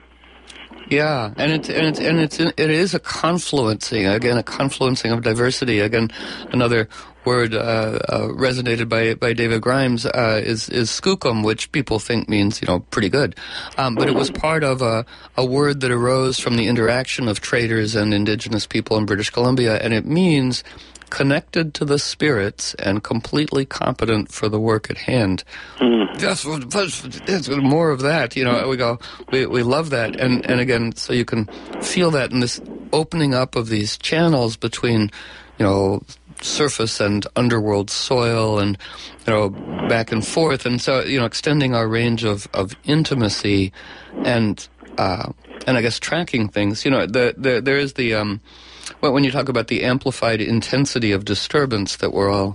Yeah, and it's and it's and it's it is a confluencing, again, a confluencing of diversity. Again, another word uh, uh, resonated by by David Grimes uh, is is skookum, which people think means, you know, pretty good, um, but it was part of a a word that arose from the interaction of traders and indigenous people in British Columbia, and it means connected to the spirits and completely competent for the work at hand. Mm. Just, just more of that, you know. We go, we we love that, and and again, so you can feel that in this opening up of these channels between, you know, surface and underworld soil, and, you know, back and forth, and so, you know, extending our range of of intimacy, and uh, and I guess tracking things. You know, the the there is the um. Well, when you talk about the amplified intensity of disturbance that we're all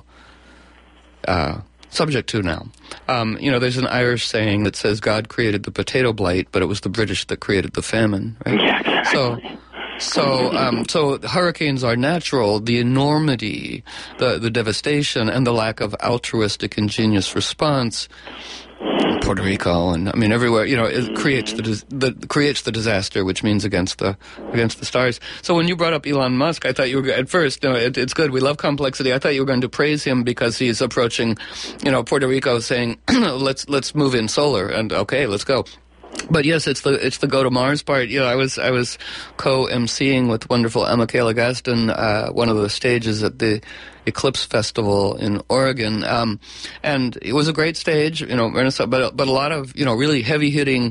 uh, subject to now, um, you know, there's an Irish saying that says God created the potato blight, but it was the British that created the famine, right? Yeah, exactly. So, so, um, so hurricanes are natural. The enormity, the the devastation, and the lack of altruistic, ingenious response. Puerto Rico, and I mean everywhere, you know, it creates the, the creates the disaster, which means against the against the stars. So when you brought up Elon Musk, I thought you were at first. No, it, it's good. We love complexity. I thought you were going to praise him because he's approaching, you know, Puerto Rico, saying let's let's move in solar, and okay, let's go. But yes, it's the it's the go to Mars part. You know, I was I was co-emceeing with wonderful Emma Kayla Gaston uh, one of the stages at the Eclipse Festival in Oregon, um, and it was a great stage. You know, but but a lot of, you know, really heavy hitting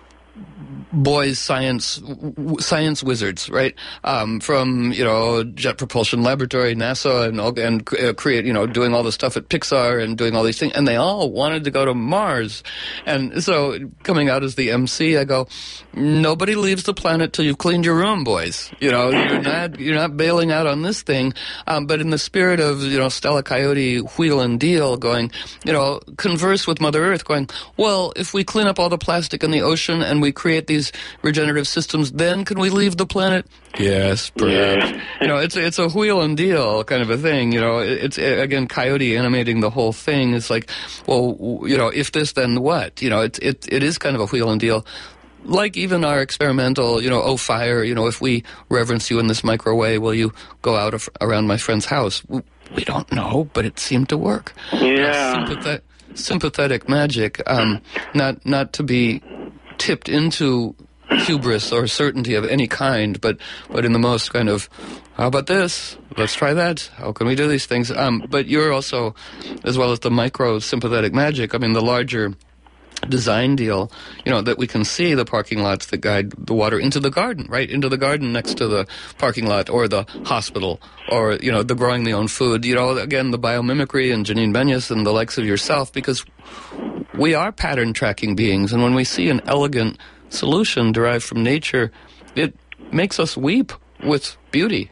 boys science w- science wizards, right? Um, from, you know, Jet Propulsion Laboratory, NASA, and all, and uh, create, you know, doing all the stuff at Pixar and doing all these things, and they all wanted to go to Mars. And so, coming out as the M C, I go, nobody leaves the planet till you've cleaned your room, boys. You know, you're not you're not bailing out on this thing. Um, but in the spirit of, you know, Stella Coyote, wheel and deal, going, you know, converse with Mother Earth, going, well, if we clean up all the plastic in the ocean and we create these regenerative systems, then can we leave the planet? Yes, perhaps. Yeah. You know, it's it's a wheel and deal kind of a thing. You know, it's, again, Coyote animating the whole thing. It's like, well, you know, if this, then what? You know, it it it is kind of a wheel and deal. like even our experimental, you know, oh, fire, you know, if we reverence you in this microwave, will you go out of, around my friend's house? We don't know, but it seemed to work. Yeah. Sympathetic, sympathetic magic, um, not not to be tipped into hubris or certainty of any kind, but, but in the most kind of, how about this? Let's try that. How can we do these things? Um, but you're also, as well as the micro-sympathetic magic, I mean, the larger design deal, you know, that we can see the parking lots that guide the water into the garden, right? Into the garden next to the parking lot or the hospital or, you know, the growing the own food. You know, again, the biomimicry and Janine Benyus and the likes of yourself, because we are pattern tracking beings. And when we see an elegant solution derived from nature, it makes us weep with beauty.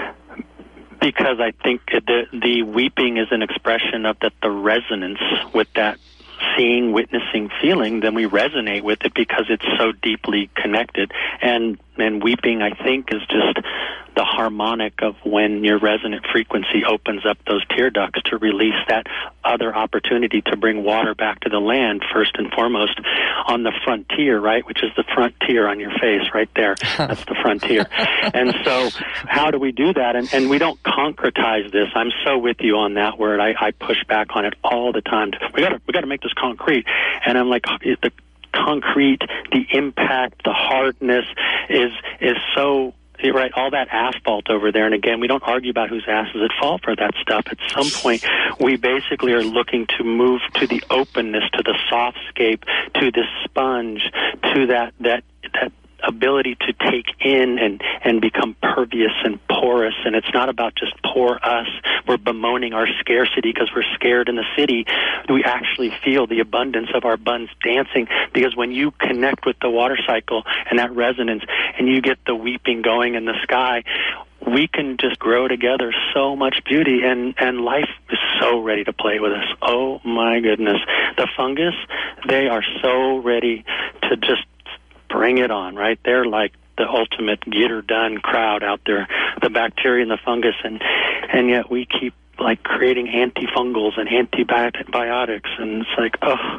Because I think the, the weeping is an expression of that the resonance with that seeing, witnessing, feeling, then we resonate with it because it's so deeply connected. And and weeping, I think, is just the harmonic of when your resonant frequency opens up those tear ducts to release that other opportunity to bring water back to the land, first and foremost, on the frontier, right, which is the frontier on your face right there. That's the frontier. And so how do we do that? And, and we don't concretize this. I'm so with you on that word. I, I push back on it all the time. We got to we got to make this concrete. And I'm like, the concrete, the impact, the hardness is is so, right, all that asphalt over there. And again, we don't argue about whose ass is at fault for that stuff. At some point, we basically are looking to move to the openness, to the softscape, to the sponge, to that that that ability to take in and, and become pervious and porous. And it's not about just poor us. We're bemoaning our scarcity because we're scared in the city. We actually feel the abundance of our buns dancing, because when you connect with the water cycle and that resonance and you get the weeping going in the sky, we can just grow together so much beauty, and, and life is so ready to play with us. Oh, my goodness. The fungus, they are so ready to just bring it on, right? They're like the ultimate get-her-done crowd out there, the bacteria and the fungus, and and yet we keep like creating antifungals and antibiotics, and it's like, oh.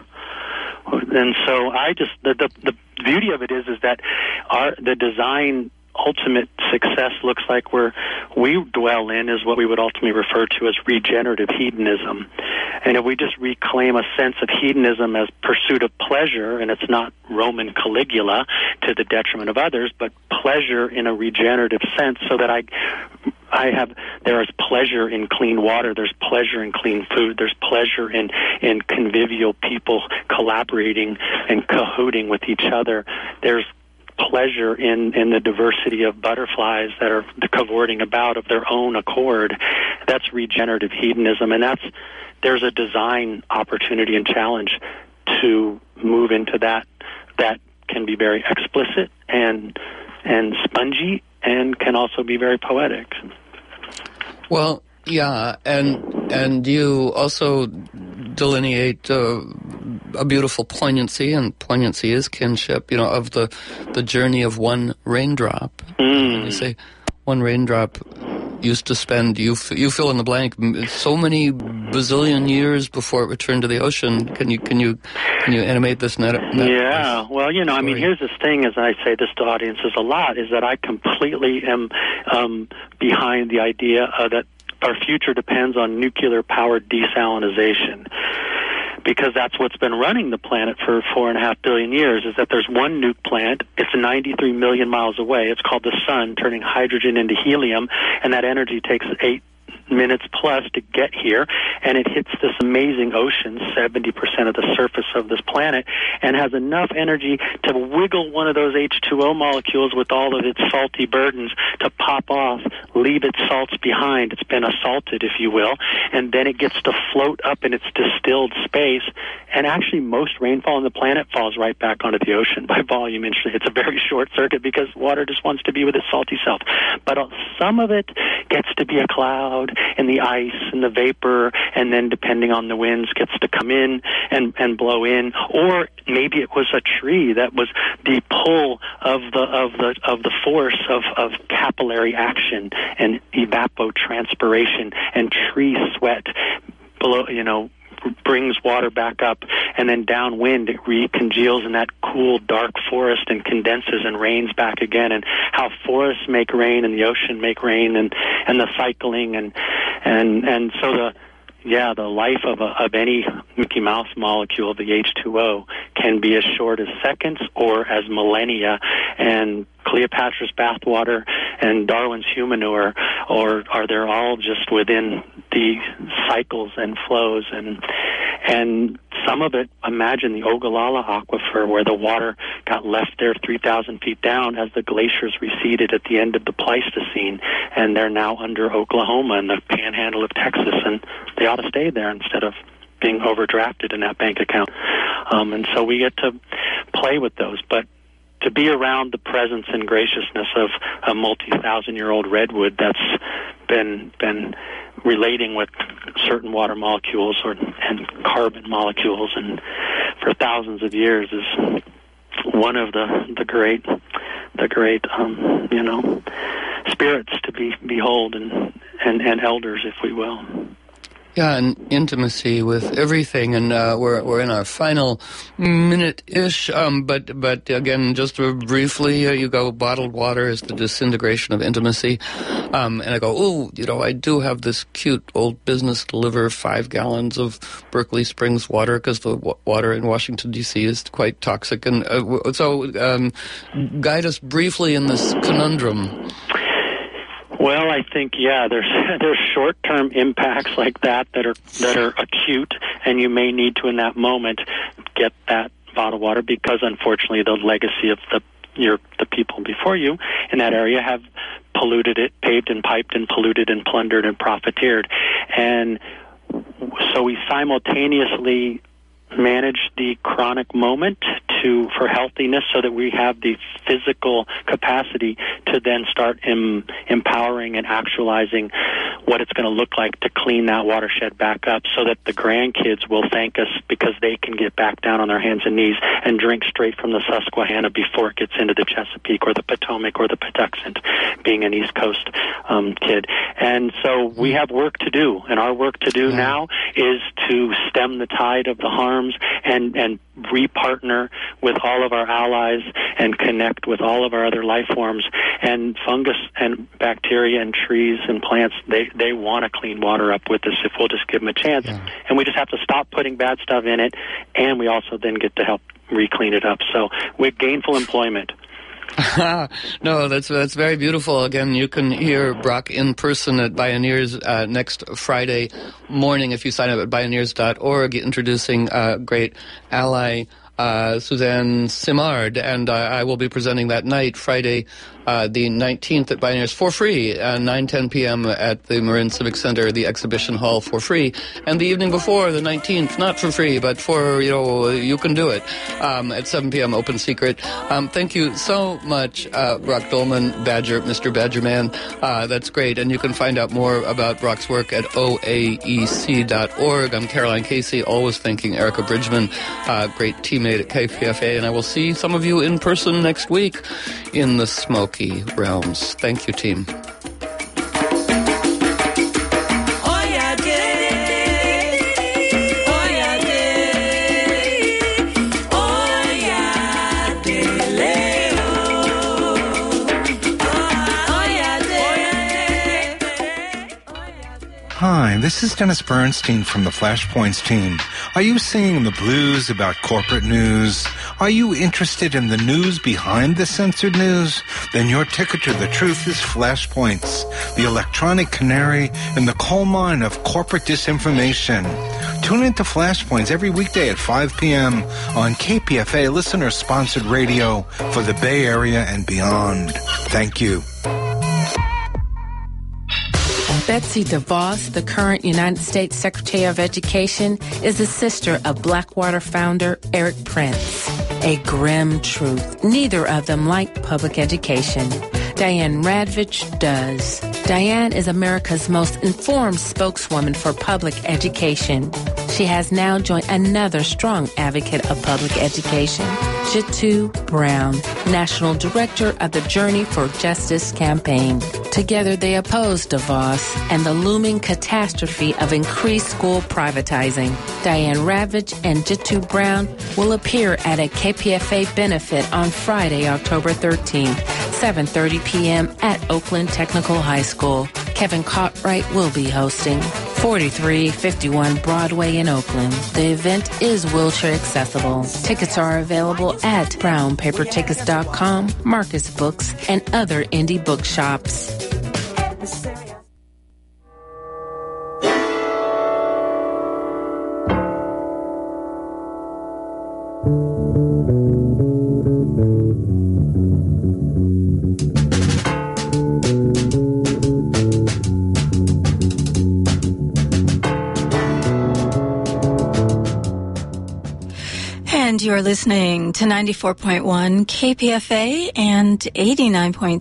And so I just, the the, the beauty of it is is that our the design ultimate success looks like where we dwell in is what we would ultimately refer to as regenerative hedonism. And if we just reclaim a sense of hedonism as pursuit of pleasure, and it's not Roman Caligula to the detriment of others, but pleasure in a regenerative sense, so that I I have, there is pleasure in clean water, there's pleasure in clean food, there's pleasure in, in convivial people collaborating and cahooting with each other, there's pleasure in, in the diversity of butterflies that are cavorting about of their own accord. That's regenerative hedonism, and that's there's a design opportunity and challenge to move into that. That can be very explicit and and spongy, and can also be very poetic. Well, yeah, and and you also delineate uh, a beautiful poignancy, and poignancy is kinship, you know, of the the journey of one raindrop. Mm. You say one raindrop used to spend, you f- you fill in the blank, so many bazillion years before it returned to the ocean. Can you can you can you animate this? Net, net yeah, this well, you know, story? I mean, here's this thing, as I say this to audiences a lot, is that I completely am um, behind the idea uh, that our future depends on nuclear-powered desalinization, because that's what's been running the planet for four and a half billion years, is that there's one nuke plant. It's ninety-three million miles away. It's called the sun, turning hydrogen into helium, and that energy takes eight minutes plus to get here, and it hits this amazing ocean, seventy percent of the surface of this planet, and has enough energy to wiggle one of those H two O molecules with all of its salty burdens to pop off, leave its salts behind. It's been assaulted, if you will, and then it gets to float up in its distilled space, and actually most rainfall on the planet falls right back onto the ocean by volume. It's a very short circuit because water just wants to be with its salty self. But some of it gets to be a cloud, and the ice and the vapor, and then depending on the winds gets to come in and, and blow in. Or maybe it was a tree that was the pull of the of the of the force of, of capillary action and evapotranspiration and tree sweat below, you know, brings water back up, and then downwind it recongeals in that cool, dark forest and condenses and rains back again, and how forests make rain and the ocean make rain, and, and the cycling, and and and so the yeah the life of a, of any Mickey Mouse molecule, the H two O, can be as short as seconds or as millennia, and Cleopatra's bathwater and Darwin's humanure, or are they all just within the cycles and flows, and and some of it, imagine the Ogallala Aquifer, where the water got left there three thousand feet down as the glaciers receded at the end of the Pleistocene, and they're now under Oklahoma and the panhandle of Texas, and they ought to stay there instead of being overdrafted in that bank account. Um, and so we get to play with those, but to be around the presence and graciousness of a multi-thousand-year-old redwood that's been been relating with certain water molecules or and carbon molecules, and for thousands of years, is one of the the great the great um, you know spirits to be behold and, and and elders, if we will. Yeah, and intimacy with everything, and uh, we're we're in our final minute-ish. Um, but but again, just briefly, uh, you go, bottled water is the disintegration of intimacy, um, and I go, oh, you know, I do have this cute old business deliver five gallons of Berkeley Springs water because the w- water in Washington D C is quite toxic, and uh, w- so um, guide us briefly in this conundrum. Well, I think yeah, there's there's short-term impacts like that that are that are acute, and you may need to in that moment get that bottled water, because unfortunately the legacy of the your the people before you in that area have polluted it, paved and piped and polluted and plundered and profiteered, and so we simultaneously manage the chronic moment to for healthiness, so that we have the physical capacity to then start em, empowering and actualizing what it's going to look like to clean that watershed back up, so that the grandkids will thank us because they can get back down on their hands and knees and drink straight from the Susquehanna before it gets into the Chesapeake or the Potomac or the Patuxent, being an East Coast um, kid. And so we have work to do, and our work to do now is to stem the tide of the harms and, and repartner with all of our allies and connect with all of our other life forms. And fungus and bacteria and trees and plants, they, they want to clean water up with us if we'll just give them a chance. Yeah. And we just have to stop putting bad stuff in it, and we also then get to help re-clean it up. So with gainful employment. No, that's that's very beautiful. Again, you can hear Brock in person at Bioneers uh, next Friday morning if you sign up at bioneers dot org, introducing uh, great ally uh, Suzanne Simard, and uh, I will be presenting that night, Friday uh, the nineteenth at Bioneers for free, uh, nine ten p.m. at the Marin Civic Center, the exhibition hall, for free, and the evening before, the nineteenth, not for free, but for, you know, you can do it, um, at seven p.m. open secret. Um, thank you so much, uh, Brock Dolman, Badger, Mister Badgerman. Uh, that's great, and you can find out more about Brock's work at O A E C dot org. I'm Caroline Casey, always thanking Erica Bridgman, uh, great teammate at K P F A, and I will see some of you in person next week in the Smoky Realms. Thank you, team. Hi, this is Dennis Bernstein from the Flashpoints team. Are you singing the blues about corporate news? Are you interested in the news behind the censored news? Then your ticket to the truth is Flashpoints, the electronic canary in the coal mine of corporate disinformation. Tune into Flashpoints every weekday at five p.m. on K P F A listener-sponsored radio for the Bay Area and beyond. Thank you. Betsy DeVos, the current United States Secretary of Education, is the sister of Blackwater founder Erik Prince. A grim truth. Neither of them like public education. Diane Radvich does. Diane is America's most informed spokeswoman for public education. She has now joined another strong advocate of public education, Jitu Brown, National Director of the Journey for Justice campaign. Together, they oppose DeVos and the looming catastrophe of increased school privatizing. Diane Ravitch and Jitu Brown will appear at a K P F A benefit on Friday, October thirteenth, seven thirty p.m. at Oakland Technical High School. Kevin Cartwright will be hosting. forty-three fifty-one Broadway in Oakland. The event is wheelchair accessible. Tickets are available at brown paper tickets dot com, Marcus Books, and other indie bookshops. And you're listening to ninety-four point one K P F A and eighty-nine point